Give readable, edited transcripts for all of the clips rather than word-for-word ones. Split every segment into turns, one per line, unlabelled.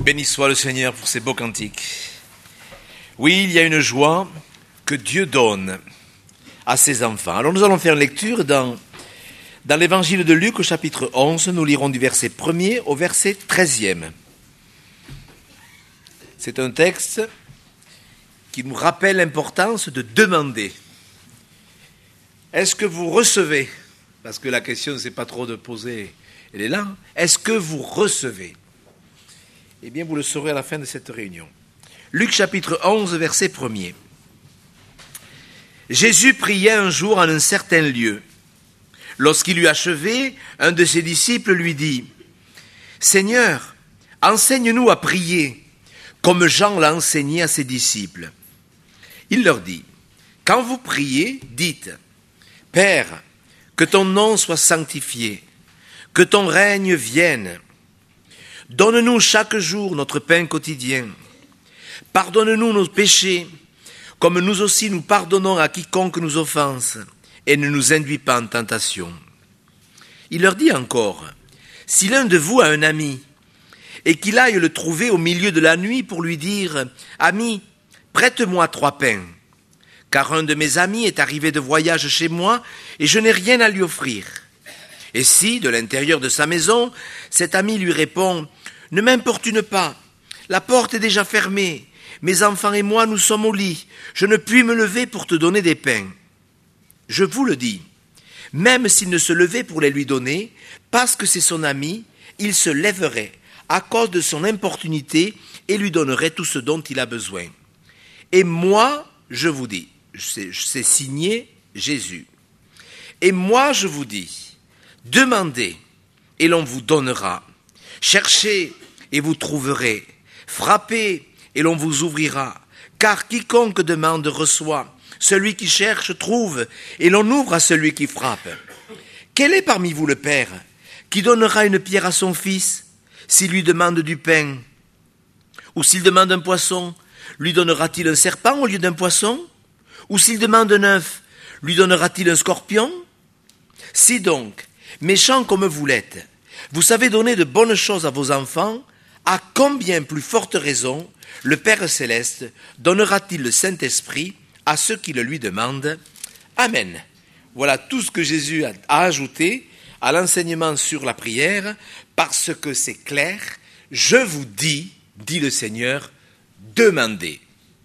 Béni soit le Seigneur pour ces beaux cantiques. Oui, il y a une joie que Dieu donne à ses enfants. Alors nous allons faire une lecture dans l'évangile de Luc au chapitre 11. Nous lirons du verset 1er au verset 13e. C'est un texte qui nous rappelle l'importance de demander. Est-ce que vous recevez? Parce que la question, c'est pas trop de poser, elle est là. Est-ce que vous recevez? Eh bien, vous le saurez à la fin de cette réunion. Luc chapitre 11, verset 1er. Jésus priait un jour en un certain lieu. Lorsqu'il eut achevé, un de ses disciples lui dit « Seigneur, enseigne-nous à prier, comme Jean l'a enseigné à ses disciples. » Il leur dit « Quand vous priez, dites « Père, que ton nom soit sanctifié, que ton règne vienne. Donne-nous chaque jour notre pain quotidien. Pardonne-nous nos péchés, comme nous aussi nous pardonnons à quiconque nous offense, et ne nous induis pas en tentation. » Il leur dit encore, « Si l'un de vous a un ami, et qu'il aille le trouver au milieu de la nuit pour lui dire, « Ami, prête-moi 3 pains, car un de mes amis est arrivé de voyage chez moi, et je n'ai rien à lui offrir. » Et si, de l'intérieur de sa maison, cet ami lui répond, « Ne m'importune pas, la porte est déjà fermée, mes enfants et moi nous sommes au lit, je ne puis me lever pour te donner des pains. » Je vous le dis, même s'il ne se levait pour les lui donner, parce que c'est son ami, il se lèverait à cause de son importunité et lui donnerait tout ce dont il a besoin. Et moi, je vous dis, c'est signé Jésus. Et moi, je vous dis, demandez et l'on vous donnera. Cherchez et vous trouverez. Frappez et l'on vous ouvrira. Car quiconque demande reçoit. Celui qui cherche trouve et l'on ouvre à celui qui frappe. Quel est parmi vous le père qui donnera une pierre à son fils s'il lui demande du pain? Ou s'il demande un poisson, lui donnera-t-il un serpent au lieu d'un poisson? Ou s'il demande un œuf, lui donnera-t-il un scorpion? Si donc, méchants comme vous l'êtes, vous savez donner de bonnes choses à vos enfants, à combien plus forte raison le Père Céleste donnera-t-il le Saint-Esprit à ceux qui le lui demandent? Amen. Voilà tout ce que Jésus a ajouté à l'enseignement sur la prière, parce que c'est clair, je vous dis, dit le Seigneur, demandez,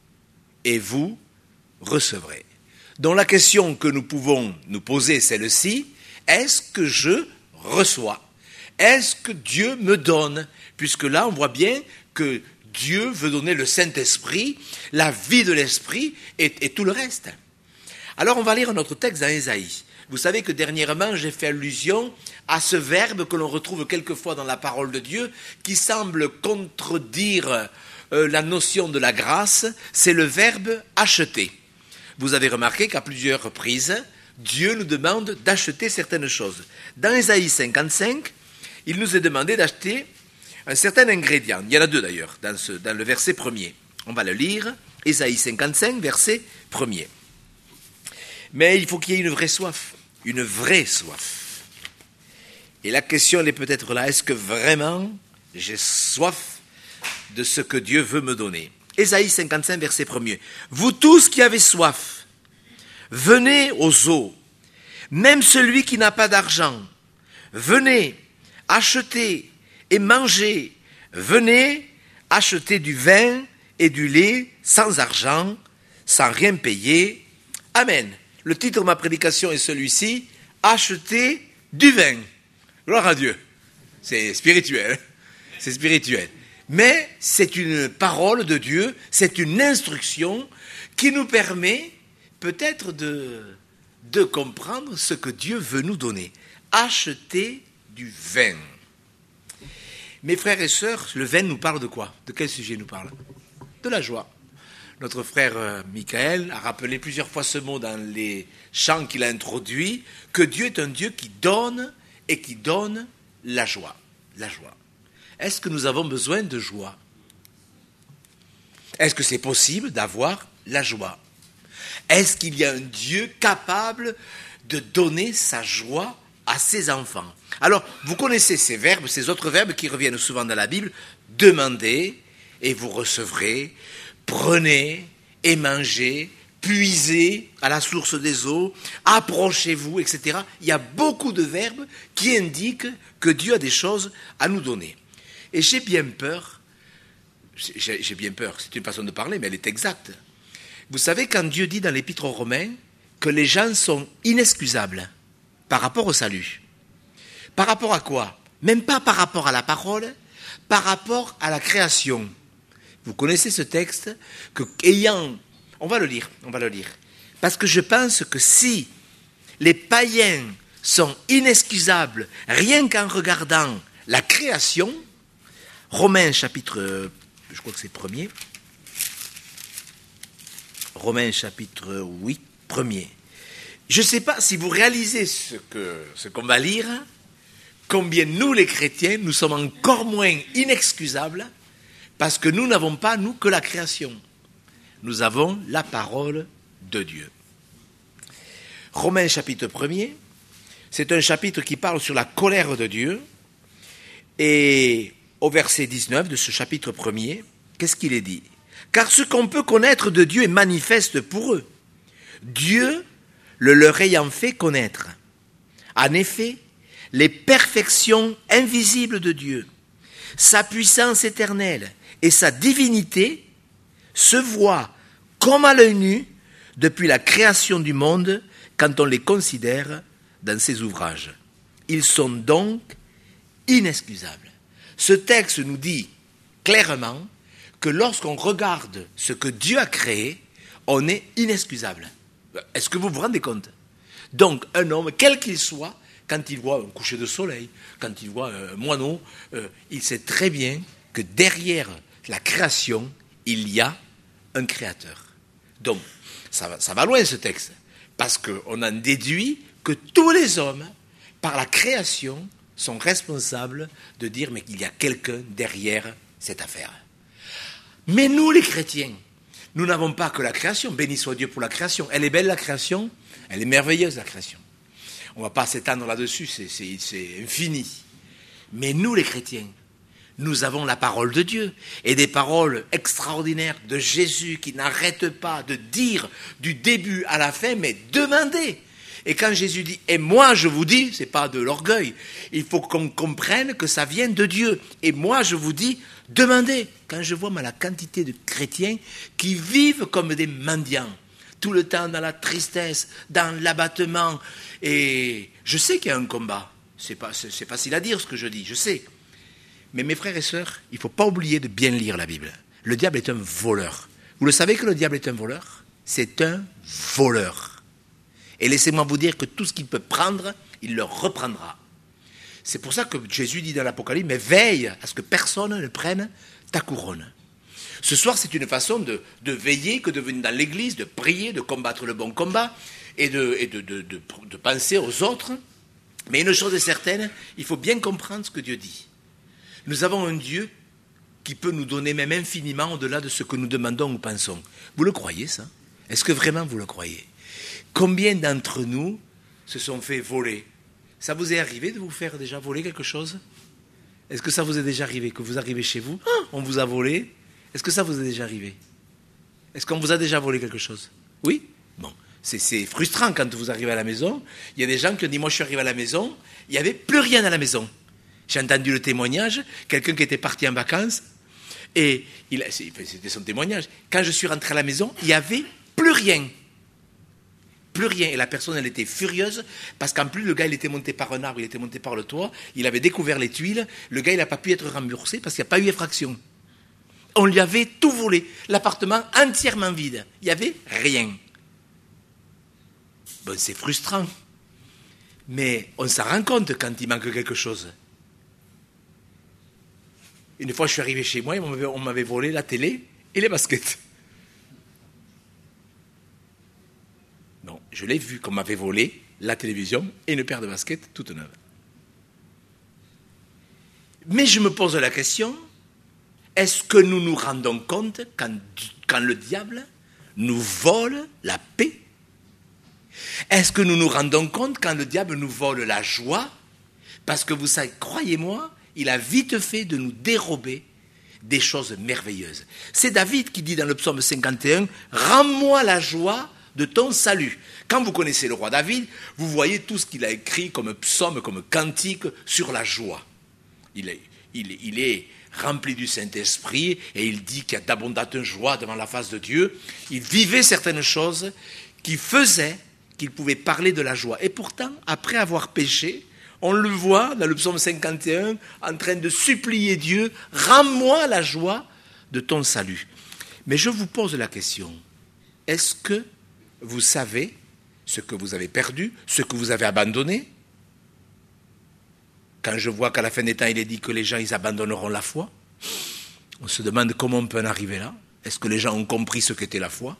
et vous recevrez. Donc la question que nous pouvons nous poser, c'est celle-ci, est-ce que je reçois? Est-ce que Dieu me donne? Puisque là, on voit bien que Dieu veut donner le Saint-Esprit, la vie de l'Esprit et tout le reste. Alors, on va lire notre texte dans Ésaïe. Vous savez que dernièrement, j'ai fait allusion à ce verbe que l'on retrouve quelquefois dans la parole de Dieu, qui semble contredire la notion de la grâce, c'est le verbe « acheter ». Vous avez remarqué qu'à plusieurs reprises, Dieu nous demande d'acheter certaines choses. Dans Ésaïe 55, il nous est demandé d'acheter un certain ingrédient. Il y en a 2 d'ailleurs, dans le verset 1er. On va le lire, Ésaïe 55, verset 1er. Mais il faut qu'il y ait une vraie soif. Une vraie soif. Et la question, elle est peut-être là, est-ce que vraiment j'ai soif de ce que Dieu veut me donner? Ésaïe 55, verset 1er. Vous tous qui avez soif, venez aux eaux, même celui qui n'a pas d'argent, venez, achetez et mangez, venez, achetez du vin et du lait sans argent, sans rien payer. Amen. Le titre de ma prédication est celui-ci, acheter du vin. Gloire à Dieu. C'est spirituel. C'est spirituel. Mais c'est une parole de Dieu, c'est une instruction qui nous permet peut-être de comprendre ce que Dieu veut nous donner. Acheter du vin. Mes frères et sœurs, le vin nous parle de quoi? De quel sujet nous parle? De la joie. Notre frère Michael a rappelé plusieurs fois ce mot dans les chants qu'il a introduits, que Dieu est un Dieu qui donne et qui donne la joie. La joie. Est-ce que nous avons besoin de joie? Est-ce que c'est possible d'avoir la joie? Est-ce qu'il y a un Dieu capable de donner sa joie à ses enfants. Alors, vous connaissez ces verbes, ces autres verbes qui reviennent souvent dans la Bible. Demandez et vous recevrez. Prenez et mangez. Puisez à la source des eaux. Approchez-vous, etc. Il y a beaucoup de verbes qui indiquent que Dieu a des choses à nous donner. Et j'ai bien peur, c'est une façon de parler, mais elle est exacte. Vous savez, quand Dieu dit dans l'Épître aux Romains que les gens sont inexcusables par rapport au salut, par rapport à quoi? Même pas par rapport à la parole, par rapport à la création. Vous connaissez ce texte que, on va le lire. Parce que je pense que si les païens sont inexcusables rien qu'en regardant la création, Romains chapitre, je crois que c'est premier, Romains chapitre 8, premier. Je ne sais pas si vous réalisez ce qu'on va lire, combien nous les chrétiens, nous sommes encore moins inexcusables, parce que nous n'avons pas, nous, que la création. Nous avons la parole de Dieu. Romains chapitre 1er, c'est un chapitre qui parle sur la colère de Dieu. Et au verset 19 de ce chapitre 1er, qu'est-ce qu'il est dit? Car ce qu'on peut connaître de Dieu est manifeste pour eux. Dieu le leur ayant fait connaître. En effet, les perfections invisibles de Dieu, sa puissance éternelle et sa divinité se voient comme à l'œil nu depuis la création du monde quand on les considère dans ses ouvrages. Ils sont donc inexcusables. Ce texte nous dit clairement que lorsqu'on regarde ce que Dieu a créé, on est inexcusable. Est-ce que vous vous rendez compte? Donc un homme, quel qu'il soit, quand il voit un coucher de soleil, quand il voit un moineau, il sait très bien que derrière la création, il y a un créateur. Donc, ça va loin ce texte, parce qu'on en déduit que tous les hommes, par la création, sont responsables de dire mais qu'il y a quelqu'un derrière cette affaire. Mais nous, les chrétiens, nous n'avons pas que la création. Béni soit Dieu pour la création. Elle est belle, la création. Elle est merveilleuse, la création. On ne va pas s'étendre là-dessus, c'est infini. Mais nous, les chrétiens, nous avons la parole de Dieu et des paroles extraordinaires de Jésus qui n'arrête pas de dire du début à la fin, mais demandez. Et quand Jésus dit « et moi je vous dis », ce n'est pas de l'orgueil, il faut qu'on comprenne que ça vient de Dieu. Et moi je vous dis, demandez. Quand je vois la quantité de chrétiens qui vivent comme des mendiants, tout le temps dans la tristesse, dans l'abattement, et je sais qu'il y a un combat, c'est facile à dire ce que je dis, je sais. Mais mes frères et sœurs, il ne faut pas oublier de bien lire la Bible. Le diable est un voleur. Vous le savez que le diable est un voleur? C'est un voleur. Et laissez-moi vous dire que tout ce qu'il peut prendre, il le reprendra. C'est pour ça que Jésus dit dans l'Apocalypse, mais veille à ce que personne ne prenne ta couronne. Ce soir, c'est une façon de veiller que de venir dans l'église, de prier, de combattre le bon combat et de penser aux autres. Mais une chose est certaine, il faut bien comprendre ce que Dieu dit. Nous avons un Dieu qui peut nous donner même infiniment au-delà de ce que nous demandons ou pensons. Vous le croyez, ça? Est-ce que vraiment vous le croyez? Combien d'entre nous se sont fait voler? Ça vous est arrivé de vous faire déjà voler quelque chose? Est-ce que ça vous est déjà arrivé? Que vous arrivez chez vous, on vous a volé? Est-ce que ça vous est déjà arrivé? Est-ce qu'on vous a déjà volé quelque chose? Oui? Bon, c'est frustrant quand vous arrivez à la maison. Il y a des gens qui ont dit, moi je suis arrivé à la maison, il n'y avait plus rien à la maison. J'ai entendu le témoignage, quelqu'un qui était parti en vacances, et c'était son témoignage. Quand je suis rentré à la maison, il n'y avait plus rien. Plus rien. Et la personne, elle était furieuse, parce qu'en plus, le gars, il était monté par un arbre, il était monté par le toit, il avait découvert les tuiles, le gars, il n'a pas pu être remboursé parce qu'il n'y a pas eu effraction. On lui avait tout volé. L'appartement entièrement vide. Il n'y avait rien. Bon, c'est frustrant. Mais on s'en rend compte quand il manque quelque chose. Une fois, je suis arrivé chez moi, on m'avait volé la télé et les baskets. Non, je l'ai vu qu'on m'avait volé la télévision et une paire de baskets toute neuve. Mais je me pose la question, est-ce que nous nous rendons compte quand le diable nous vole la paix? Est-ce que nous nous rendons compte quand le diable nous vole la joie? Parce que vous savez, croyez-moi, il a vite fait de nous dérober des choses merveilleuses. C'est David qui dit dans le psaume 51, « Rends-moi la joie de ton salut ». Quand vous connaissez le roi David, vous voyez tout ce qu'il a écrit comme psaume, comme cantique sur la joie. Il est rempli du Saint-Esprit et il dit qu'il y a d'abondantes joies devant la face de Dieu. Il vivait certaines choses qui faisaient qu'il pouvait parler de la joie. Et pourtant, après avoir péché, on le voit dans le psaume 51 en train de supplier Dieu, « Rends-moi la joie de ton salut ». Mais je vous pose la question, est-ce que vous savez ce que vous avez perdu, ce que vous avez abandonné? Quand je vois qu'à la fin des temps, il est dit que les gens, ils abandonneront la foi, on se demande comment on peut en arriver là. Est-ce que les gens ont compris ce qu'était la foi?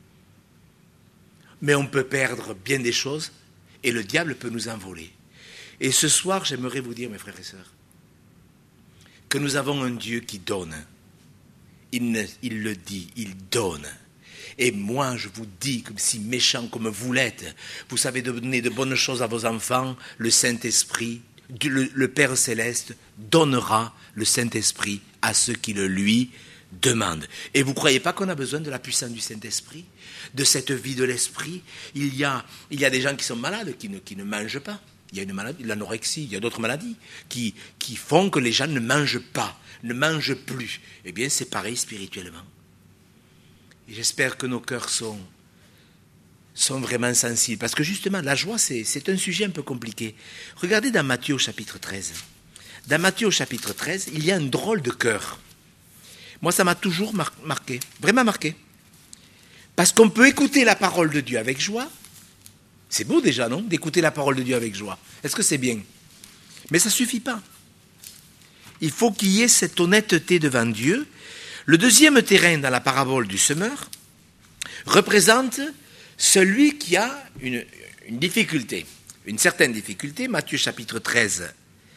Mais on peut perdre bien des choses et le diable peut nous en voler. Et ce soir, j'aimerais vous dire, mes frères et sœurs, que nous avons un Dieu qui donne. Il le dit, il donne. Et moi, je vous dis, comme si méchant comme vous l'êtes, vous savez donner de bonnes choses à vos enfants, le Saint-Esprit, le Père Céleste donnera le Saint-Esprit à ceux qui le lui demandent. Et vous ne croyez pas qu'on a besoin de la puissance du Saint-Esprit, de cette vie de l'Esprit? Il y a des gens qui sont malades, qui ne mangent pas. Il y a une maladie, l'anorexie, il y a d'autres maladies qui font que les gens ne mangent pas, ne mangent plus. Eh bien, c'est pareil spirituellement. Et j'espère que nos cœurs sont vraiment sensibles. Parce que justement, la joie, c'est un sujet un peu compliqué. Regardez dans Matthieu au chapitre 13. Dans Matthieu au chapitre 13, il y a un drôle de cœur. Moi, ça m'a toujours marqué, vraiment marqué. Parce qu'on peut écouter la parole de Dieu avec joie. C'est beau déjà, non? D'écouter la parole de Dieu avec joie. Est-ce que c'est bien? Mais ça ne suffit pas. Il faut qu'il y ait cette honnêteté devant Dieu. Le deuxième terrain dans la parabole du semeur représente celui qui a une difficulté, une certaine difficulté. Matthieu chapitre 13,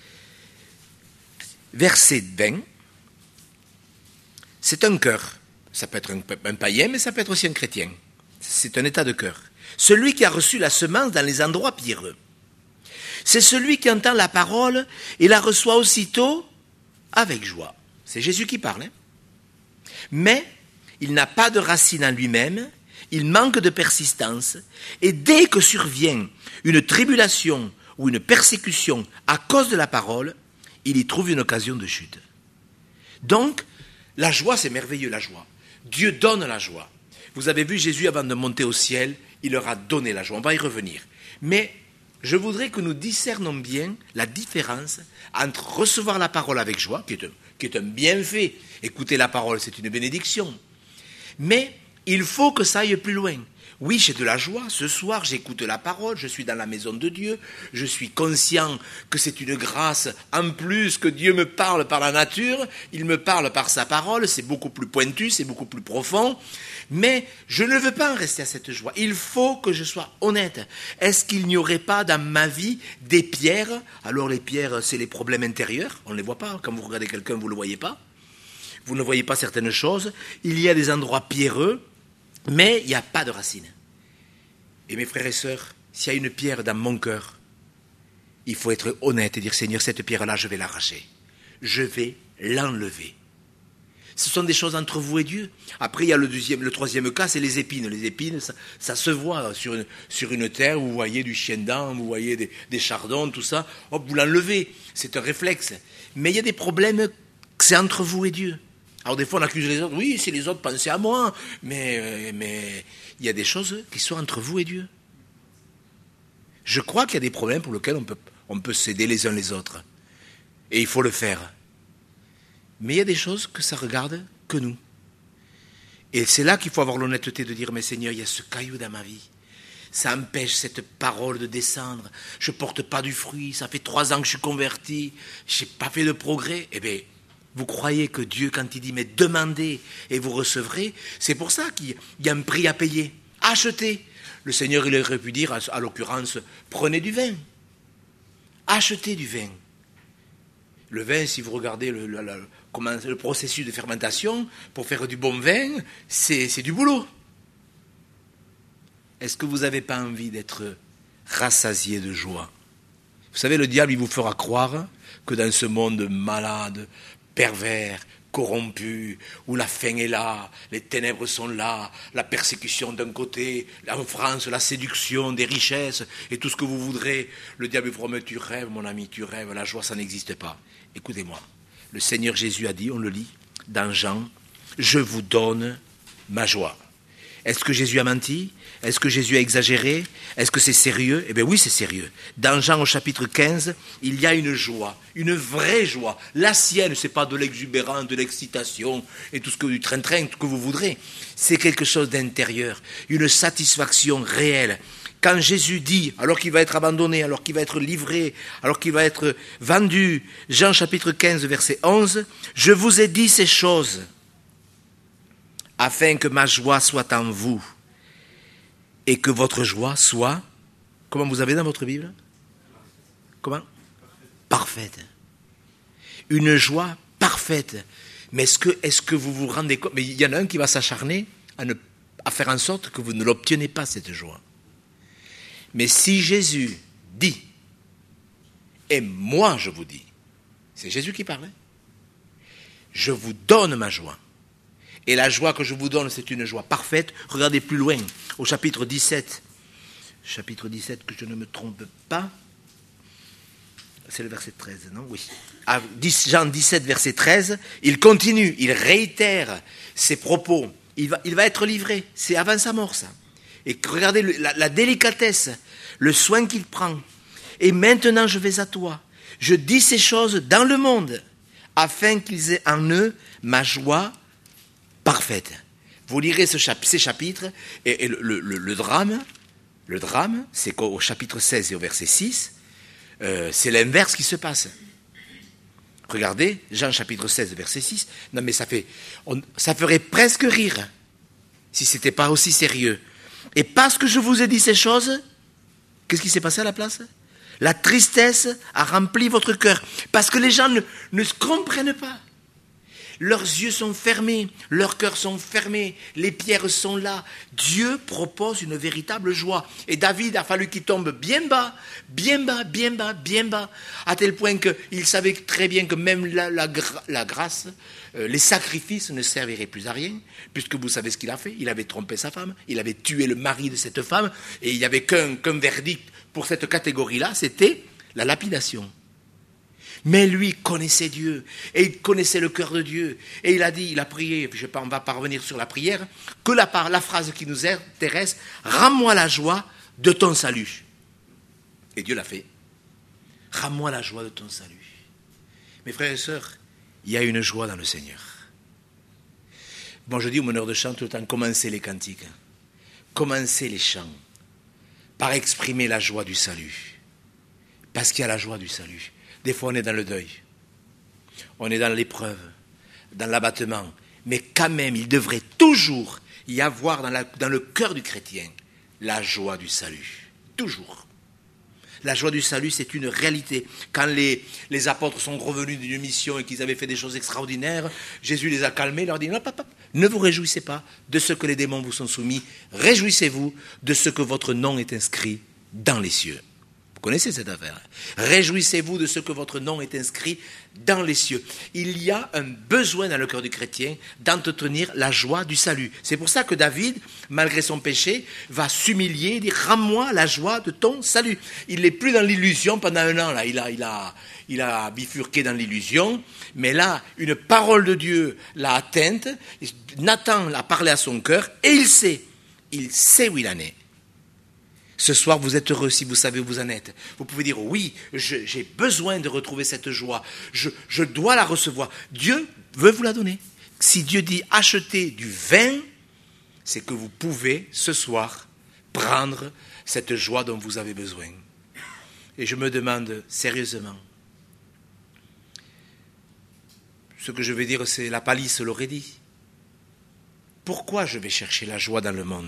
verset 20. C'est un cœur. Ça peut être un païen, mais ça peut être aussi un chrétien. C'est un état de cœur. Celui qui a reçu la semence dans les endroits pierreux. C'est celui qui entend la parole et la reçoit aussitôt avec joie. C'est Jésus qui parle. Mais il n'a pas de racine en lui-même, il manque de persistance, et dès que survient une tribulation ou une persécution à cause de la parole, il y trouve une occasion de chute. Donc, la joie, c'est merveilleux, la joie. Dieu donne la joie. Vous avez vu Jésus, avant de monter au ciel, il leur a donné la joie. On va y revenir. Mais je voudrais que nous discernions bien la différence entre recevoir la parole avec joie, qui est un bienfait. Écouter la parole, c'est une bénédiction. Mais il faut que ça aille plus loin. Oui, j'ai de la joie. Ce soir, j'écoute la parole, je suis dans la maison de Dieu, je suis conscient que c'est une grâce en plus que Dieu me parle par la nature, il me parle par sa parole, c'est beaucoup plus pointu, c'est beaucoup plus profond. Mais je ne veux pas en rester à cette joie. Il faut que je sois honnête. Est-ce qu'il n'y aurait pas dans ma vie des pierres? Alors les pierres, c'est les problèmes intérieurs. On ne les voit pas. Quand vous regardez quelqu'un, vous ne le voyez pas. Vous ne voyez pas certaines choses. Il y a des endroits pierreux, mais il n'y a pas de racines. Et mes frères et sœurs, s'il y a une pierre dans mon cœur, il faut être honnête et dire, Seigneur, cette pierre-là, je vais l'arracher. Je vais l'enlever. Ce sont des choses entre vous et Dieu. Après, il y a le troisième cas, c'est les épines. Les épines, ça se voit sur une terre, vous voyez du chien-dent, vous voyez des chardons, tout ça. Hop, vous l'enlevez. C'est un réflexe. Mais il y a des problèmes, c'est entre vous et Dieu. Alors des fois, on accuse les autres. Oui, c'est les autres, pensez à moi. Mais il y a des choses qui sont entre vous et Dieu. Je crois qu'il y a des problèmes pour lesquels on peut s'aider les uns les autres. Et il faut le faire. Mais il y a des choses que ça regarde que nous. Et c'est là qu'il faut avoir l'honnêteté de dire, mais Seigneur, il y a ce caillou dans ma vie. Ça empêche cette parole de descendre. Je ne porte pas du fruit. Ça fait 3 ans que je suis converti. Je n'ai pas fait de progrès. Eh bien, vous croyez que Dieu, quand il dit, mais demandez et vous recevrez, c'est pour ça qu'il y a un prix à payer. Achetez. Le Seigneur, il aurait pu dire, à l'occurrence, prenez du vin. Achetez du vin. Le vin, si vous regardez le processus de fermentation, pour faire du bon vin, c'est du boulot. est-ce que vous n'avez pas envie d'être rassasié de joie? Vous savez, le diable, il vous fera croire que dans ce monde malade, pervers, corrompu, où la faim est là, les ténèbres sont là, la persécution d'un côté, la France, la séduction, des richesses, et tout ce que vous voudrez, le diable vous promet, tu rêves mon ami, tu rêves, la joie ça n'existe pas. Écoutez-moi, le Seigneur Jésus a dit, on le lit dans Jean, je vous donne ma joie. Est-ce que Jésus a menti? Est-ce que Jésus a exagéré? Est-ce que c'est sérieux? Eh bien oui, c'est sérieux. Dans Jean au chapitre 15, il y a une joie, une vraie joie. La sienne, ce n'est pas de l'exubérance, de l'excitation et tout ce que du train-train, tout ce que vous voudrez. C'est quelque chose d'intérieur, une satisfaction réelle. Quand Jésus dit, alors qu'il va être abandonné, alors qu'il va être livré, alors qu'il va être vendu, Jean chapitre 15, verset 11, « Je vous ai dit ces choses, afin que ma joie soit en vous, et que votre joie soit, comment vous avez dans votre Bible? Comment? Parfaite. Une joie parfaite. Mais est-ce que vous vous rendez compte? Mais il y en a un qui va s'acharner à faire en sorte que vous ne l'obtenez pas, cette joie. Mais si Jésus dit, et moi je vous dis, c'est Jésus qui parlait, je vous donne ma joie. Et la joie que je vous donne, c'est une joie parfaite. Regardez plus loin, au chapitre 17. Chapitre 17, que je ne me trompe pas. C'est le verset 13, non? Oui. À Jean 17, verset 13, il continue, il réitère ses propos. Il va être livré. C'est avant sa mort, ça. Et regardez la délicatesse, le soin qu'il prend. Et maintenant, je vais à toi. Je dis ces choses dans le monde, afin qu'ils aient en eux ma joie parfaite. Vous lirez ces chapitres, et le drame, c'est qu'au chapitre 16 et au verset 6, c'est l'inverse qui se passe. Regardez, Jean chapitre 16, verset 6, non mais ça ferait presque rire, si ce n'était pas aussi sérieux. Et parce que je vous ai dit ces choses, qu'est-ce qui s'est passé à la place? La tristesse a rempli votre cœur, parce que les gens ne se comprennent pas. Leurs yeux sont fermés, leurs cœurs sont fermés, les pierres sont là. Dieu propose une véritable joie. Et David a fallu qu'il tombe bien bas, bien bas, bien bas, bien bas, à tel point qu'il savait très bien que même la grâce, les sacrifices ne serviraient plus à rien, puisque vous savez ce qu'il a fait. Il avait trompé sa femme, il avait tué le mari de cette femme, et il n'y avait qu'un verdict pour cette catégorie-là, c'était la lapidation. Mais lui connaissait Dieu, et il connaissait le cœur de Dieu, et il a prié, je sais pas, on va pas revenir sur la prière, que la phrase qui nous intéresse, rends-moi la joie de ton salut. Et Dieu l'a fait. Rends-moi la joie de ton salut. Mes frères et sœurs, il y a une joie dans le Seigneur. Bon, je dis au meneur de chant tout le temps, commencez les cantiques, commencez les chants, par exprimer la joie du salut. Parce qu'il y a la joie du salut. Des fois, on est dans le deuil, on est dans l'épreuve, dans l'abattement. Mais quand même, il devrait toujours y avoir dans le cœur du chrétien la joie du salut. Toujours. La joie du salut, c'est une réalité. Quand les apôtres sont revenus d'une mission et qu'ils avaient fait des choses extraordinaires, Jésus les a calmés, leur dit, non, papa, ne vous réjouissez pas de ce que les démons vous sont soumis, réjouissez-vous de ce que votre nom est inscrit dans les cieux. Vous connaissez cette affaire. Réjouissez-vous de ce que votre nom est inscrit dans les cieux. Il y a un besoin dans le cœur du chrétien d'entretenir la joie du salut. C'est pour ça que David, malgré son péché, va s'humilier et dire « Rends-moi la joie de ton salut ». Il n'est plus dans l'illusion pendant un an. Là, il a bifurqué dans l'illusion. Mais là, une parole de Dieu l'a atteinte. Nathan l'a parlé à son cœur et il sait où il en est. Ce soir, vous êtes heureux si vous savez où vous en êtes. Vous pouvez dire, oui, j'ai besoin de retrouver cette joie. Je dois la recevoir. Dieu veut vous la donner. Si Dieu dit achetez du vin, c'est que vous pouvez, ce soir, prendre cette joie dont vous avez besoin. Et je me demande sérieusement, ce que je vais dire, c'est la palisse l'aurait dit. Pourquoi je vais chercher la joie dans le monde ?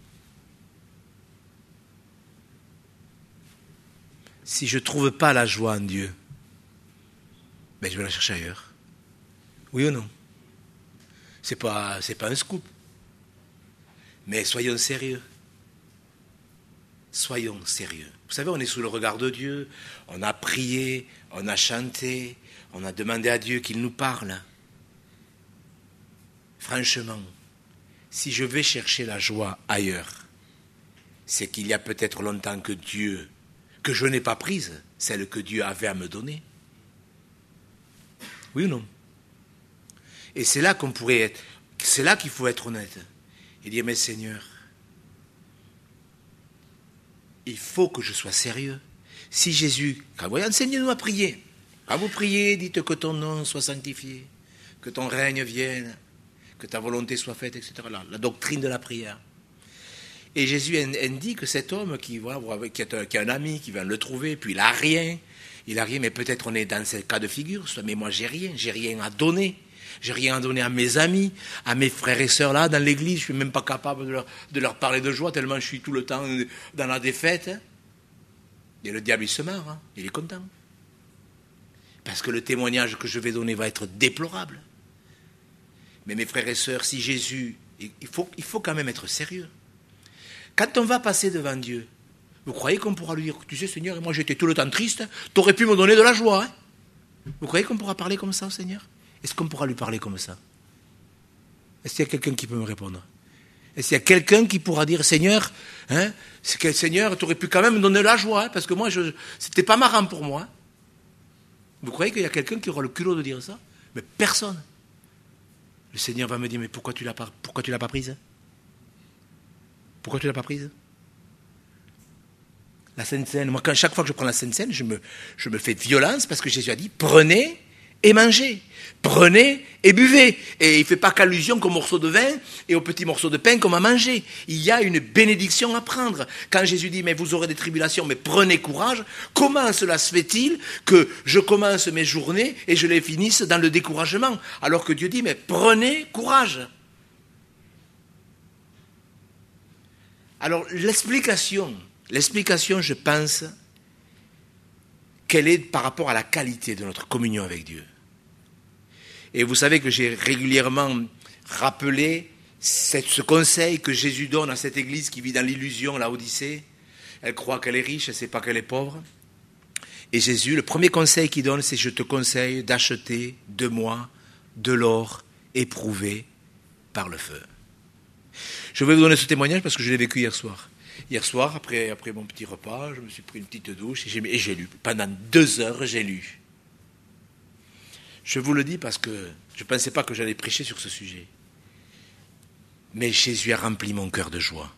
Si je ne trouve pas la joie en Dieu, ben je vais la chercher ailleurs. Oui ou non? C'est pas un scoop. Mais soyons sérieux. soyons sérieux. Vous savez, on est sous le regard de Dieu, on a prié, on a chanté, on a demandé à Dieu qu'il nous parle. Franchement, si je vais chercher la joie ailleurs, c'est qu'il y a peut-être longtemps que je n'ai pas prise, celle que Dieu avait à me donner. Oui ou non? Et c'est là c'est là qu'il faut être honnête et dire, mais Seigneur, il faut que je sois sérieux. Si Jésus, enseigne-nous à prier. Quand vous priez, dites que ton nom soit sanctifié, que ton règne vienne, que ta volonté soit faite, etc. La doctrine de la prière. Et Jésus indique que cet homme qui a un ami, qui vient le trouver, puis il n'a rien, mais peut-être on est dans ce cas de figure, mais moi j'ai rien à donner. J'ai rien à donner à mes amis, à mes frères et sœurs là, dans l'église, je ne suis même pas capable de leur parler de joie, tellement je suis tout le temps dans la défaite. Et le diable, il se marre, hein, il est content. Parce que le témoignage que je vais donner va être déplorable. Mais mes frères et sœurs, si Jésus, il faut quand même être sérieux. Quand on va passer devant Dieu, vous croyez qu'on pourra lui dire, tu sais Seigneur, moi j'étais tout le temps triste, tu aurais pu me donner de la joie. Hein? Vous croyez qu'on pourra parler comme ça au Seigneur? Est-ce qu'on pourra lui parler comme ça? Est-ce qu'il y a quelqu'un qui peut me répondre? Est-ce qu'il y a quelqu'un qui pourra dire, Seigneur, Seigneur, tu aurais pu quand même me donner de la joie, hein, parce que moi, c'était pas marrant pour moi. Vous croyez qu'il y a quelqu'un qui aura le culot de dire ça? Mais personne. Le Seigneur va me dire, mais pourquoi tu l'as pas prise? Pourquoi tu l'as pas prise? La Sainte Seine, moi, chaque fois que je prends la Sainte Seine, je me fais violence parce que Jésus a dit, prenez et mangez, prenez et buvez. Et il ne fait pas qu'allusion qu'au morceau de vin et au petit morceau de pain qu'on va manger. Il y a une bénédiction à prendre. Quand Jésus dit, mais vous aurez des tribulations, mais prenez courage, comment cela se fait-il que je commence mes journées et je les finisse dans le découragement, alors que Dieu dit, mais prenez courage. Alors l'explication, je pense, qu'elle est par rapport à la qualité de notre communion avec Dieu. Et vous savez que j'ai régulièrement rappelé ce conseil que Jésus donne à cette église qui vit dans l'illusion, la Odyssée. Elle croit qu'elle est riche, elle ne sait pas qu'elle est pauvre. Et Jésus, le premier conseil qu'il donne, c'est « Je te conseille d'acheter de moi de l'or éprouvé par le feu ». Je vais vous donner ce témoignage parce que je l'ai vécu hier soir. Hier soir, après mon petit repas, je me suis pris une petite douche et j'ai lu. Pendant 2 heures, j'ai lu. Je vous le dis parce que je ne pensais pas que j'allais prêcher sur ce sujet. Mais Jésus a rempli mon cœur de joie.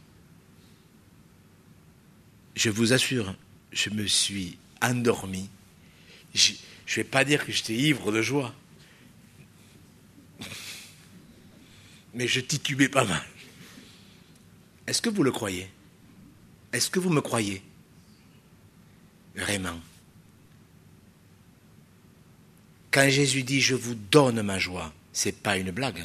Je vous assure, je me suis endormi. Je ne vais pas dire que j'étais ivre de joie. Mais je titubais pas mal. Est-ce que vous le croyez? Est-ce que vous me croyez? Vraiment. Quand Jésus dit « Je vous donne ma joie », ce n'est pas une blague.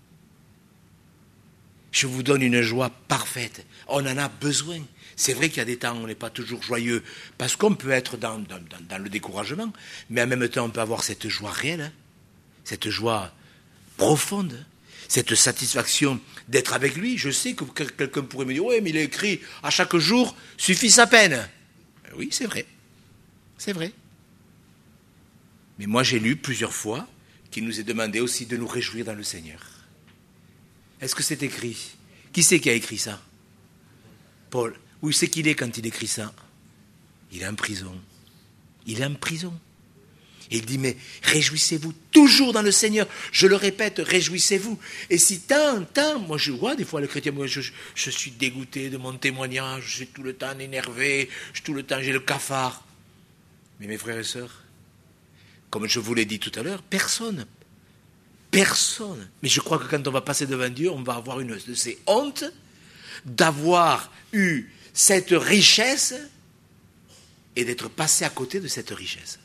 Je vous donne une joie parfaite. On en a besoin. C'est vrai qu'il y a des temps où on n'est pas toujours joyeux, parce qu'on peut être dans le découragement, mais en même temps, on peut avoir cette joie réelle, hein, cette joie profonde, cette satisfaction d'être avec lui. Je sais que quelqu'un pourrait me dire « Oui, mais il est écrit à chaque jour suffit sa peine ». Oui, c'est vrai. C'est vrai. Mais moi, j'ai lu plusieurs fois qu'il nous est demandé aussi de nous réjouir dans le Seigneur. Est-ce que c'est écrit? Qui c'est qui a écrit ça? Paul. Où c'est qu'il est quand il écrit ça? Il est en prison. Il est en prison. Et il dit, mais réjouissez-vous toujours dans le Seigneur. Je le répète, réjouissez-vous. Et si moi je vois des fois les chrétiens, moi je suis dégoûté de mon témoignage, je suis tout le temps énervé, tout le temps j'ai le cafard. Mais mes frères et sœurs, comme je vous l'ai dit tout à l'heure, personne. Mais je crois que quand on va passer devant Dieu, on va avoir une de ces hontes d'avoir eu cette richesse et d'être passé à côté de cette richesse.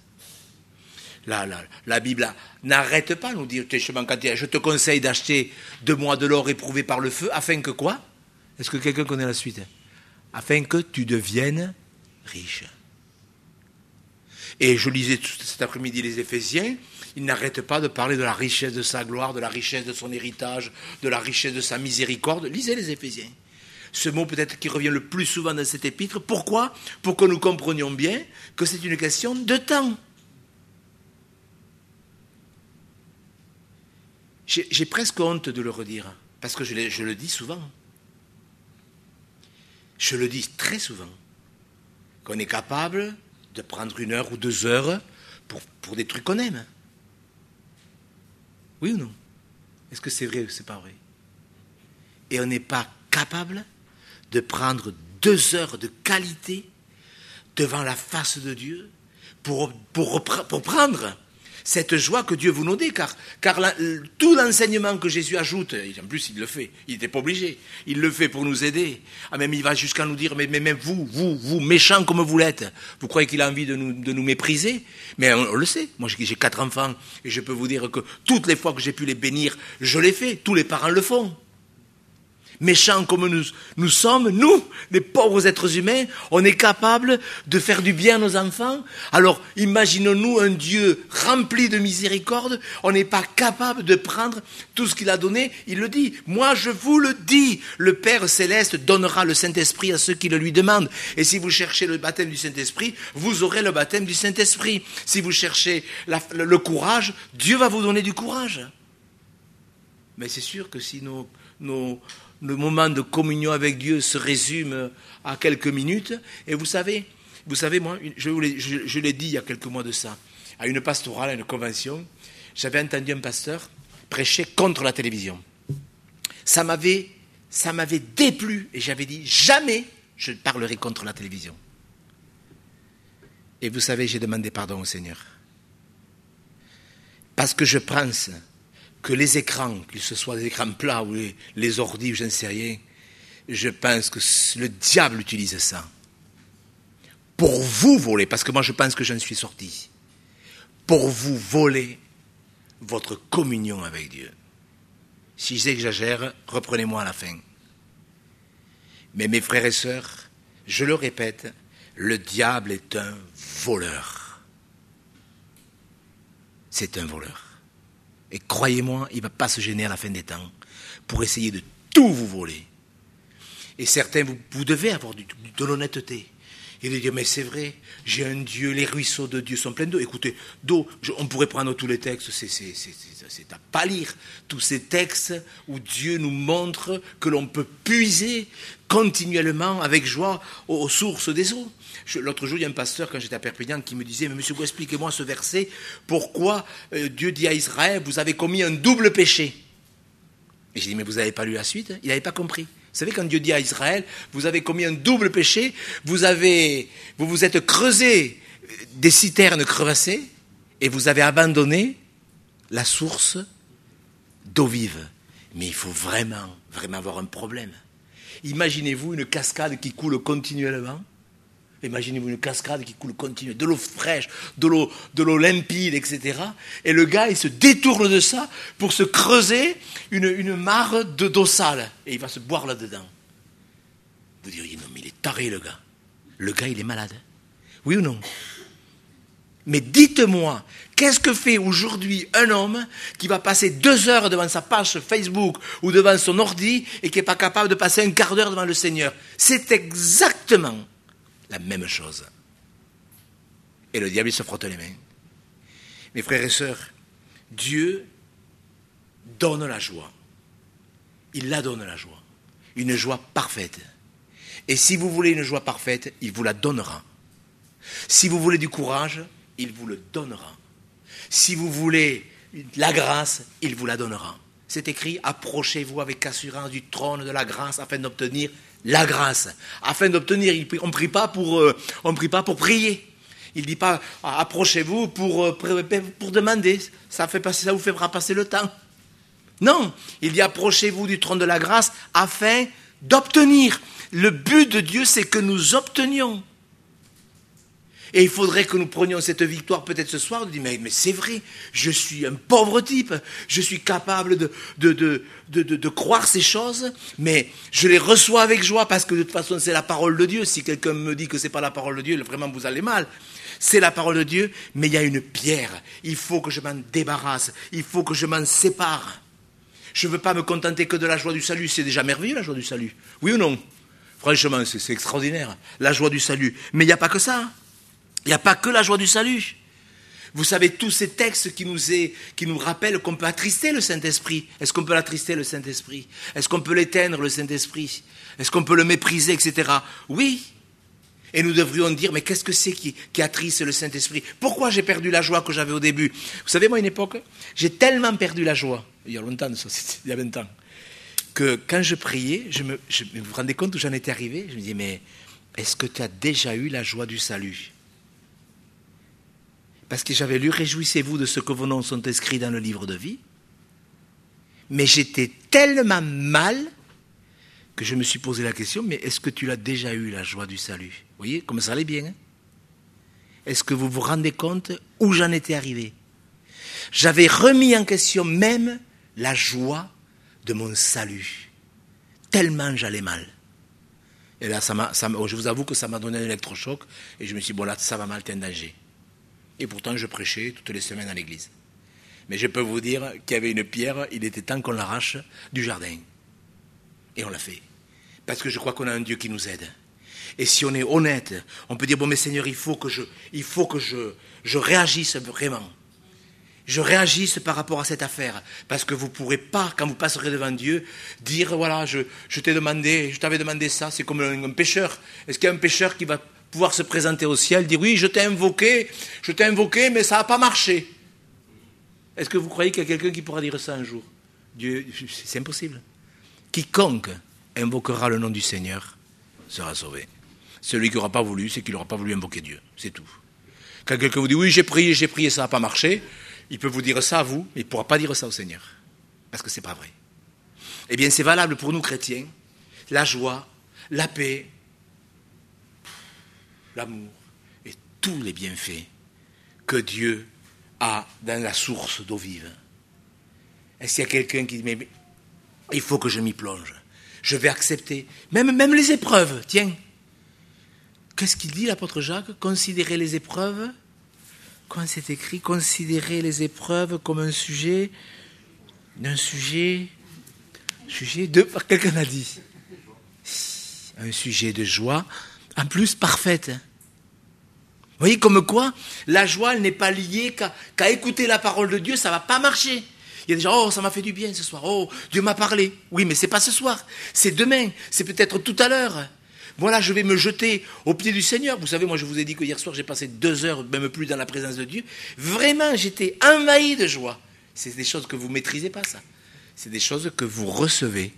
La Bible n'arrête pas de nous dire, je te conseille d'acheter de moi de l'or éprouvé par le feu, afin que quoi? Est-ce que quelqu'un connaît la suite? Afin que tu deviennes riche. Et je lisais cet après-midi les Éphésiens, il n'arrête pas de parler de la richesse de sa gloire, de la richesse de son héritage, de la richesse de sa miséricorde. Lisez les Éphésiens. Ce mot peut-être qui revient le plus souvent dans cet épître. Pourquoi? Pour que nous comprenions bien que c'est une question de temps. J'ai presque honte de le redire, parce que je le dis souvent. Je le dis très souvent. Qu'on est capable de prendre 1 heure ou 2 heures pour des trucs qu'on aime. Oui ou non? Est-ce que c'est vrai ou c'est pas vrai? Et on n'est pas capable de prendre 2 heures de qualité devant la face de Dieu pour prendre cette joie que Dieu vous nous donne, car tout l'enseignement que Jésus ajoute, en plus il le fait, il n'était pas obligé, il le fait pour nous aider. Ah, même il va jusqu'à nous dire, mais même vous, méchants comme vous l'êtes, vous croyez qu'il a envie de nous mépriser? Mais on le sait, moi j'ai 4 enfants, et je peux vous dire que toutes les fois que j'ai pu les bénir, je l'ai fait, tous les parents le font. Méchants comme nous sommes, nous, les pauvres êtres humains, on est capable de faire du bien à nos enfants. Alors, imaginons-nous un Dieu rempli de miséricorde, on n'est pas capable de prendre tout ce qu'il a donné. Il le dit, moi je vous le dis, le Père Céleste donnera le Saint-Esprit à ceux qui le lui demandent. Et si vous cherchez le baptême du Saint-Esprit, vous aurez le baptême du Saint-Esprit. Si vous cherchez le courage, Dieu va vous donner du courage. Mais c'est sûr que si le moment de communion avec Dieu se résume à quelques minutes. Et vous savez moi, je l'ai dit il y a quelques mois de ça, à une pastorale, à une convention, j'avais entendu un pasteur prêcher contre la télévision. Ça m'avait déplu et j'avais dit, jamais je parlerai contre la télévision. Et vous savez, j'ai demandé pardon au Seigneur. Parce que je pense que les écrans, qu'ils ce soient des écrans plats ou les ordis ou je ne sais rien, je pense que le diable utilise ça pour vous voler, parce que moi je pense que j'en suis sorti, pour vous voler votre communion avec Dieu. Si j'exagère, reprenez-moi à la fin. Mais mes frères et sœurs, je le répète, le diable est un voleur. C'est un voleur. Et croyez-moi, il ne va pas se gêner à la fin des temps pour essayer de tout vous voler. Et certains, vous devez avoir de l'honnêteté. Et de dire, mais c'est vrai, j'ai un Dieu, les ruisseaux de Dieu sont pleins d'eau. Écoutez, d'eau, on pourrait prendre tous les textes, c'est à pas lire. Tous ces textes où Dieu nous montre que l'on peut puiser continuellement, avec joie, aux sources des eaux. L'autre jour, il y a un pasteur, quand j'étais à Perpignan, qui me disait, mais monsieur, expliquez-moi ce verset, pourquoi Dieu dit à Israël, vous avez commis un double péché. Et j'ai dit, mais vous n'avez pas lu la suite? Il n'avait pas compris. Vous savez, quand Dieu dit à Israël, vous avez commis un double péché, vous vous êtes creusé des citernes crevassées, et vous avez abandonné la source d'eau vive. Mais il faut vraiment, vraiment avoir un problème. Imaginez-vous une cascade qui coule continuellement. Imaginez-vous une cascade qui coule continuellement, de l'eau fraîche, de l'eau limpide, etc. Et le gars, il se détourne de ça pour se creuser une mare d'eau sale. Et il va se boire là-dedans. Vous diriez, non, mais il est taré, le gars. Le gars, il est malade. Oui ou non? Mais dites-moi, qu'est-ce que fait aujourd'hui un homme qui va passer 2 heures devant sa page Facebook ou devant son ordi et qui n'est pas capable de passer un quart d'heure devant le Seigneur? C'est exactement la même chose. Et le diable, il se frotte les mains. Mes frères et sœurs, Dieu donne la joie. Il la donne la joie. Une joie parfaite. Et si vous voulez une joie parfaite, il vous la donnera. Si vous voulez du courage, il vous le donnera. Si vous voulez la grâce, il vous la donnera. C'est écrit, approchez-vous avec assurance du trône de la grâce afin d'obtenir la grâce. Afin d'obtenir, on ne prie pas pour prier. Il ne dit pas, approchez-vous pour demander. Ça vous fera passer le temps. Non, il dit, approchez-vous du trône de la grâce afin d'obtenir. Le but de Dieu, c'est que nous obtenions. Et il faudrait que nous prenions cette victoire peut-être ce soir, de dire, mais c'est vrai, je suis un pauvre type, je suis capable de croire ces choses, mais je les reçois avec joie parce que de toute façon c'est la parole de Dieu. Si quelqu'un me dit que c'est pas la parole de Dieu, vraiment vous allez mal. C'est la parole de Dieu, mais il y a une pierre. Il faut que je m'en débarrasse, il faut que je m'en sépare. Je ne veux pas me contenter que de la joie du salut, c'est déjà merveilleux la joie du salut. Oui ou non? Franchement, c'est extraordinaire, la joie du salut. Mais il n'y a pas que ça. Il n'y a pas que la joie du salut. Vous savez, tous ces textes qui nous rappellent qu'on peut attrister le Saint-Esprit. Est-ce qu'on peut l'attrister, le Saint-Esprit? Est-ce qu'on peut l'éteindre, le Saint-Esprit? Est-ce qu'on peut le mépriser, etc. Oui. Et nous devrions dire, mais qu'est-ce que c'est qui attriste le Saint-Esprit? Pourquoi j'ai perdu la joie que j'avais au début? Vous savez, moi, à une époque, j'ai tellement perdu la joie, il y a longtemps, il y a 20 ans, que quand je priais, vous vous rendez compte où j'en étais arrivé? Je me disais, mais est-ce que tu as déjà eu la joie du salut? Parce que j'avais lu « Réjouissez-vous de ce que vos noms sont inscrits dans le livre de vie ». Mais j'étais tellement mal que je me suis posé la question, mais est-ce que tu l'as déjà eu, la joie du salut? Vous voyez, comme ça allait bien. Hein? Est-ce que vous vous rendez compte où j'en étais arrivé? J'avais remis en question même la joie de mon salut. Tellement j'allais mal. Et là, je vous avoue que ça m'a donné un électrochoc, et je me suis dit, bon là, ça va mal, t'es en danger. Et pourtant, je prêchais toutes les semaines à l'église. Mais je peux vous dire qu'il y avait une pierre, il était temps qu'on l'arrache du jardin. Et on l'a fait. Parce que je crois qu'on a un Dieu qui nous aide. Et si on est honnête, on peut dire, bon mais Seigneur, il faut que je réagisse vraiment. Je réagisse par rapport à cette affaire. Parce que vous ne pourrez pas, quand vous passerez devant Dieu, dire, voilà, je t'avais demandé ça. C'est comme un pécheur. Est-ce qu'il y a un pécheur qui va pouvoir se présenter au ciel, dire oui, je t'ai invoqué, mais ça n'a pas marché. Est-ce que vous croyez qu'il y a quelqu'un qui pourra dire ça un jour? Dieu, c'est impossible. Quiconque invoquera le nom du Seigneur sera sauvé. Celui qui n'aura pas voulu, c'est qu'il n'aura pas voulu invoquer Dieu. C'est tout. Quand quelqu'un vous dit oui, j'ai prié, ça n'a pas marché, il peut vous dire ça à vous, mais il ne pourra pas dire ça au Seigneur. Parce que ce n'est pas vrai. Eh bien, c'est valable pour nous chrétiens. La joie, la paix, l'amour et tous les bienfaits que Dieu a dans la source d'eau vive. Est-ce qu'il y a quelqu'un qui dit, mais il faut que je m'y plonge. Je vais accepter. Même les épreuves, tiens. Qu'est-ce qu'il dit l'apôtre Jacques? Considérez les épreuves. Quand c'est écrit, considérez les épreuves comme un sujet de, quelqu'un a dit, un sujet de joie, en plus parfaite. Vous voyez, comme quoi, la joie, elle n'est pas liée qu'à écouter la parole de Dieu, ça ne va pas marcher. Il y a des gens, oh, ça m'a fait du bien ce soir, oh, Dieu m'a parlé. Oui, mais ce n'est pas ce soir, c'est demain, c'est peut-être tout à l'heure. Voilà, je vais me jeter aux pieds du Seigneur. Vous savez, moi, je vous ai dit que hier soir, j'ai passé 2 heures, même plus, dans la présence de Dieu. Vraiment, j'étais envahi de joie. C'est des choses que vous ne maîtrisez pas, ça. C'est des choses que vous recevez.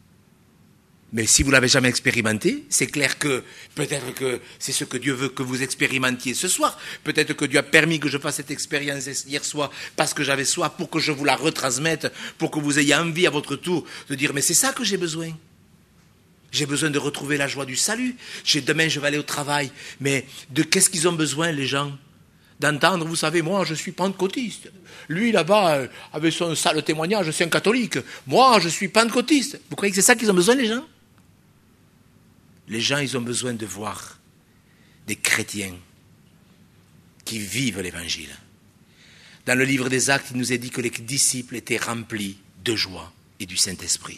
Mais si vous ne l'avez jamais expérimenté, c'est clair que peut-être que c'est ce que Dieu veut que vous expérimentiez ce soir. Peut-être que Dieu a permis que je fasse cette expérience hier soir parce que j'avais soif, pour que je vous la retransmette, pour que vous ayez envie à votre tour de dire, mais c'est ça que j'ai besoin. J'ai besoin de retrouver la joie du salut. Demain, je vais aller au travail. Mais de qu'est-ce qu'ils ont besoin, les gens? D'entendre, vous savez, moi, je suis pentecôtiste. Lui, là-bas, avec son sale témoignage, c'est un catholique. Moi, je suis pentecôtiste. Vous croyez que c'est ça qu'ils ont besoin, les gens? Les gens, ils ont besoin de voir des chrétiens qui vivent l'évangile. Dans le livre des Actes, il nous est dit que les disciples étaient remplis de joie et du Saint-Esprit.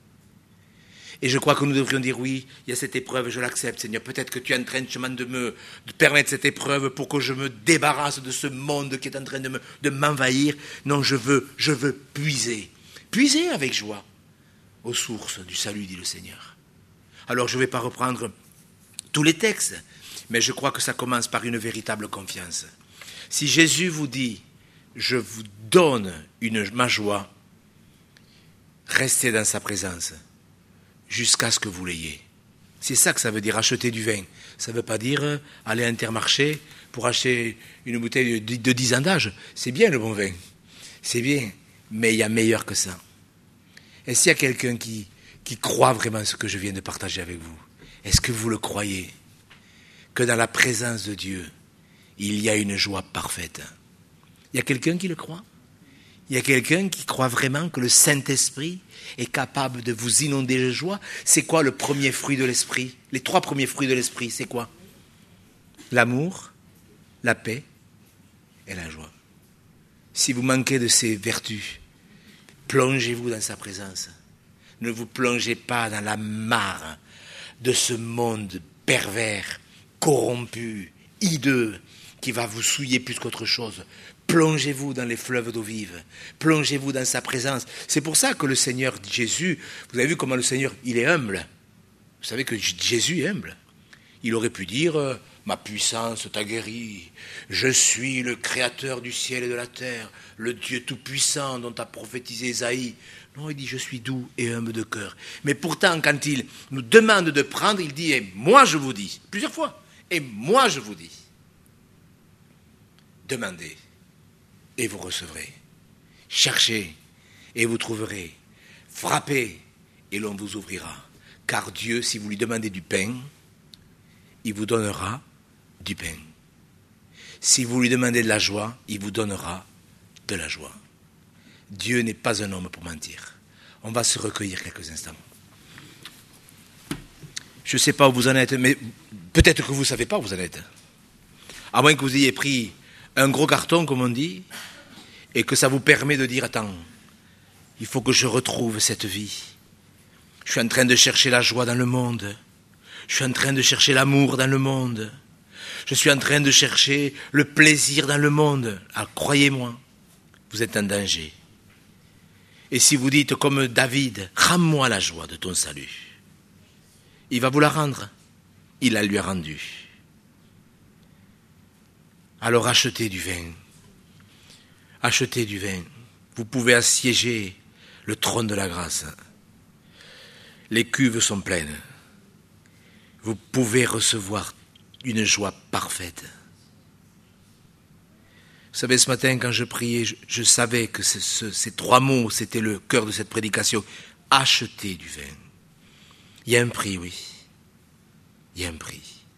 Et je crois que nous devrions dire, oui, il y a cette épreuve, je l'accepte, Seigneur. Peut-être que tu es en train de me permettre cette épreuve pour que je me débarrasse de ce monde qui est en train de m'envahir. Non, je veux puiser avec joie aux sources du salut, dit le Seigneur. Alors je ne vais pas reprendre tous les textes, mais je crois que ça commence par une véritable confiance. Si Jésus vous dit, je vous donne ma joie, restez dans sa présence jusqu'à ce que vous l'ayez. C'est ça que ça veut dire, acheter du vin. Ça ne veut pas dire aller à Intermarché pour acheter une bouteille de 10 ans d'âge. C'est bien le bon vin, c'est bien, mais il y a meilleur que ça. Est-ce qu'il y a quelqu'un qui croit vraiment ce que je viens de partager avec vous? Est-ce que vous le croyez? Que dans la présence de Dieu, il y a une joie parfaite. Il y a quelqu'un qui le croit? Il y a quelqu'un qui croit vraiment que le Saint-Esprit est capable de vous inonder de joie? C'est quoi le premier fruit de l'Esprit? Les 3 premiers fruits de l'Esprit, c'est quoi? L'amour, la paix et la joie. Si vous manquez de ces vertus, plongez-vous dans sa présence. Ne vous plongez pas dans la mare de ce monde pervers, corrompu, hideux, qui va vous souiller plus qu'autre chose. Plongez-vous dans les fleuves d'eau vive. Plongez-vous dans sa présence. C'est pour ça que le Seigneur Jésus, vous avez vu comment le Seigneur, il est humble. Vous savez que Jésus est humble. Il aurait pu dire, ma puissance t'a guéri. Je suis le créateur du ciel et de la terre, le Dieu tout-puissant dont a prophétisé Ésaïe. Non, il dit, je suis doux et humble de cœur. Mais pourtant, quand il nous demande de prendre, il dit, et moi je vous dis, plusieurs fois, et moi je vous dis, demandez et vous recevrez. Cherchez et vous trouverez. Frappez et l'on vous ouvrira. Car Dieu, si vous lui demandez du pain, il vous donnera du pain. Si vous lui demandez de la joie, il vous donnera de la joie. Dieu n'est pas un homme pour mentir. On va se recueillir quelques instants. Je ne sais pas où vous en êtes, mais peut-être que vous ne savez pas où vous en êtes. À moins que vous ayez pris un gros carton, comme on dit, et que ça vous permet de dire, attends, il faut que je retrouve cette vie. Je suis en train de chercher la joie dans le monde. Je suis en train de chercher l'amour dans le monde. Je suis en train de chercher le plaisir dans le monde. Alors, croyez-moi, vous êtes en danger. Et si vous dites comme David, rends-moi la joie de ton salut, il va vous la rendre. Il la lui a rendue. Alors achetez du vin. Achetez du vin. Vous pouvez assiéger le trône de la grâce. Les cuves sont pleines. Vous pouvez recevoir une joie parfaite. Vous savez, ce matin, quand je priais, je savais que ces 3 mots, c'était le cœur de cette prédication. Achetez du vin. Il y a un prix, oui. Il y a un prix.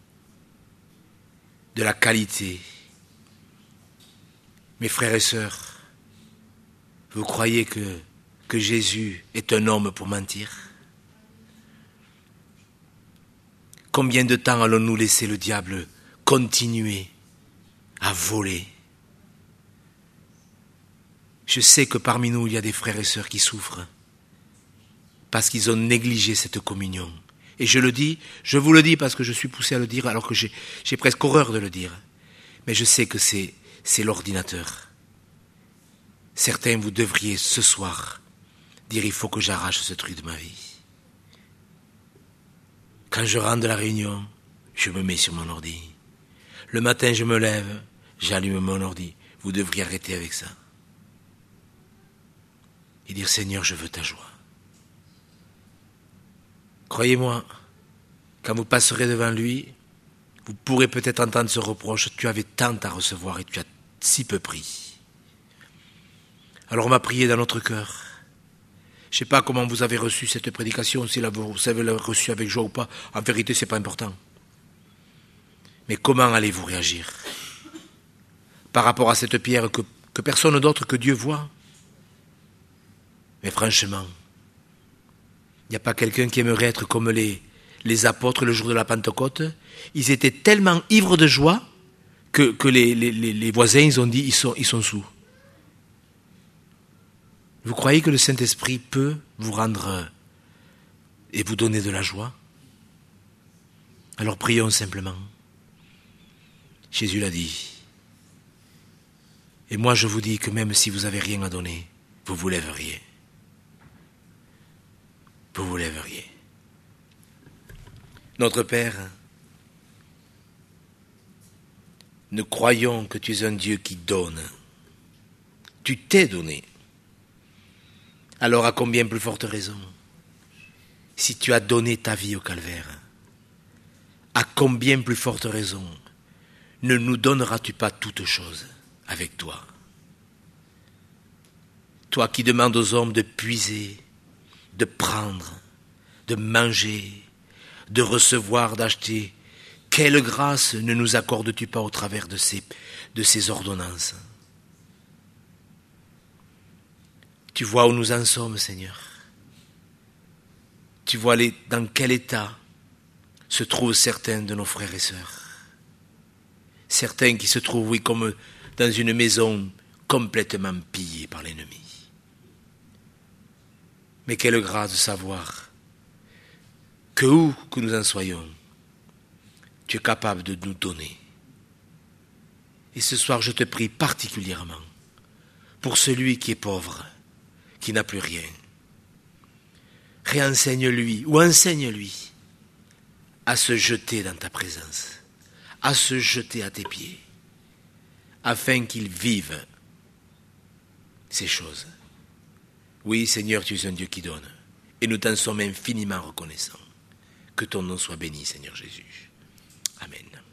De la qualité. Mes frères et sœurs, vous croyez que Jésus est un homme pour mentir? Combien de temps allons-nous laisser le diable continuer à voler? Je sais que parmi nous, il y a des frères et sœurs qui souffrent parce qu'ils ont négligé cette communion. Et je vous le dis parce que je suis poussé à le dire alors que j'ai presque horreur de le dire. Mais je sais que c'est l'ordinateur. Certains, vous devriez ce soir dire, il faut que j'arrache ce truc de ma vie. Quand je rentre de la réunion, je me mets sur mon ordi. Le matin, je me lève, j'allume mon ordi. Vous devriez arrêter avec ça. Et dire, Seigneur, je veux ta joie. Croyez-moi, quand vous passerez devant lui, vous pourrez peut-être entendre ce reproche, tu avais tant à recevoir et tu as si peu pris. Alors on va prier dans notre cœur. Je ne sais pas comment vous avez reçu cette prédication, si vous avez reçu avec joie ou pas. En vérité, ce n'est pas important. Mais comment allez-vous réagir par rapport à cette pierre que personne d'autre que Dieu voit? Mais franchement, il n'y a pas quelqu'un qui aimerait être comme les apôtres le jour de la Pentecôte. Ils étaient tellement ivres de joie que les voisins, ils ont dit, ils sont saouls. Vous croyez que le Saint-Esprit peut vous rendre et vous donner de la joie? Alors prions simplement. Jésus l'a dit. Et moi je vous dis que même si vous n'avez rien à donner, vous vous lèveriez. Vous vous lèveriez. Notre Père, nous croyons que tu es un Dieu qui donne. Tu t'es donné. Alors à combien plus forte raison, si tu as donné ta vie au calvaire, à combien plus forte raison ne nous donneras-tu pas toutes choses avec toi? Toi qui demandes aux hommes de puiser, de prendre, de manger, de recevoir, d'acheter, quelle grâce ne nous accordes-tu pas au travers de ces ordonnances? Tu vois où nous en sommes, Seigneur. Tu vois dans quel état se trouvent certains de nos frères et sœurs. Certains qui se trouvent, oui, comme dans une maison complètement pillée par l'ennemi. Mais quelle grâce de savoir que où que nous en soyons, tu es capable de nous donner. Et ce soir, je te prie particulièrement pour celui qui est pauvre, qui n'a plus rien. Réenseigne-lui ou enseigne-lui à se jeter dans ta présence, à se jeter à tes pieds, afin qu'il vive ces choses. Oui, Seigneur, tu es un Dieu qui donne, et nous t'en sommes infiniment reconnaissants. Que ton nom soit béni, Seigneur Jésus. Amen.